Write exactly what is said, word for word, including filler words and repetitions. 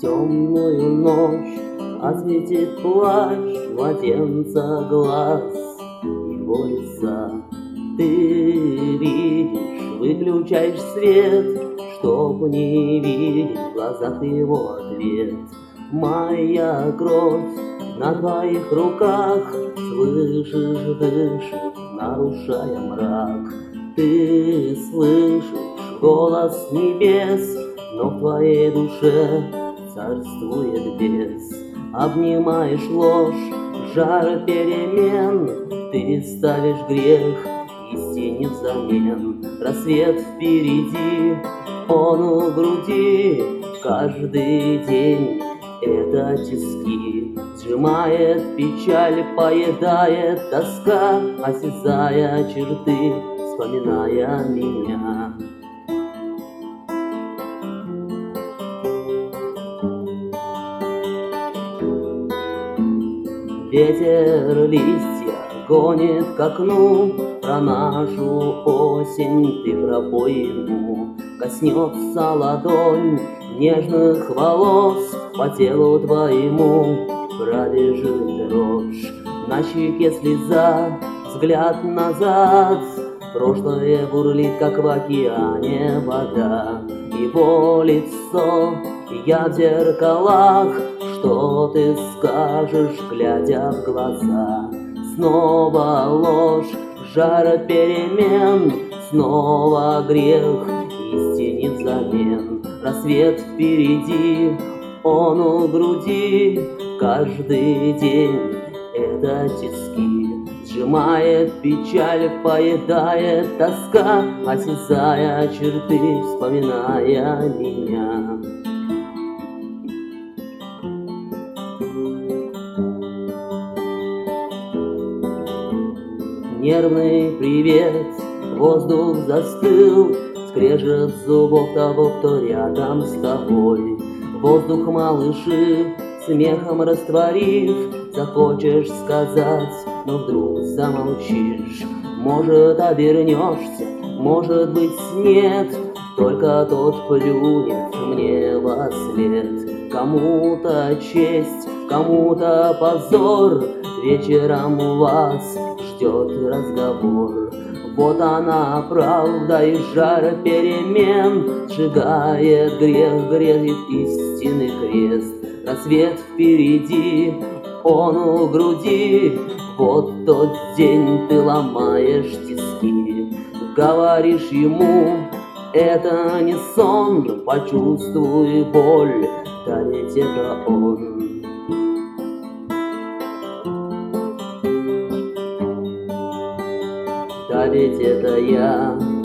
темную ночь осветит плащ младенца глаз его лица. Ты видишь, выключаешь свет, чтоб не видеть в глазах его ответ. Моя кровь на твоих руках, слышишь, дышит, нарушая мрак. Ты слышишь голос небес, но в твоей душе царствует бес. Обнимаешь ложь, жар перемен, ты ставишь грех истине взамен. Рассвет впереди, он у груди, каждый день это тиски. Сжимает печаль, поедает тоска, осязая черты, вспоминая меня. Ветер листья гонит к окну, про нашу осень ты пробоину. Коснется ладонь нежных волос, по телу твоему пробежит дрожь. На щеке слеза, взгляд назад, прошлое бурлит, как в океане вода. Его лицо, я в зеркалах, что ты скажешь, глядя в глаза? Снова ложь, жар перемен, снова грех истине взамен. Рассвет впереди, он у груди, каждый день это тиски. Сжимает печаль, поедает тоска, осязая черты, вспоминая меня. Нервный привет, воздух застыл, скрежет зубов того, кто рядом с тобой. Воздух малыши, смехом растворив, захочешь сказать, но вдруг замолчишь. Может, обернешься, может быть, нет, только тот плюнет мне во след. Кому-то честь, кому-то позор, вечером вас ждет разговор. Вот она, правда, и жар перемен, сжигает грех, грезит истинный крест. Рассвет впереди, он у груди, вот тот день ты ломаешь тиски. Говоришь ему, это не сон, почувствуй боль, да ведь это он. Да ведь это я.